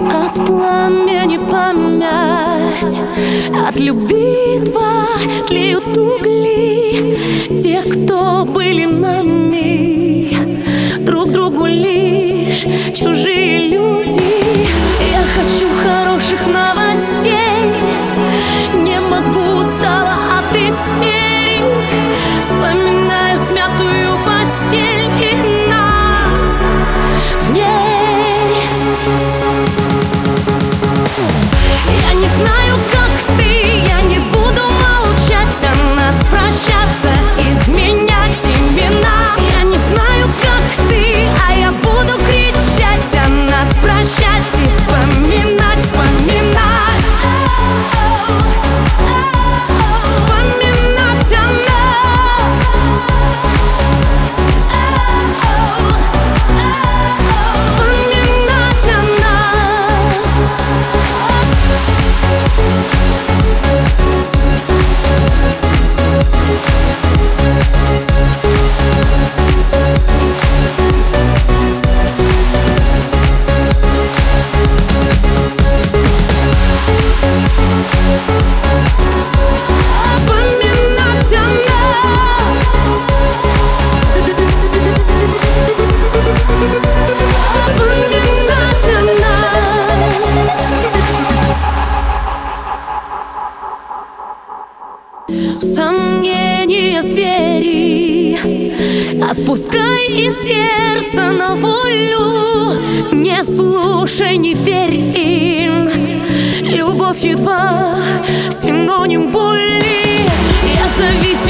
от пламени память, от любви два тлеют угли. Те, кто были нами, друг другу лишь чужие люди. Я хочу хороших новостей, не могу, устала от истерик. Вспоминаю смятую постель и нас в ней. Я не знаю, как ты, я не буду молчать о нас, прощаться, изменять имена. Я не знаю, как ты, а я буду кричать о нас, прощать и вспоминать, вспоминать, вспоминать о нас, вспоминать о нас. Сомнения звери, отпускай из сердца на волю. Не слушай, не верь им, любовь едва синоним боли. Я зависим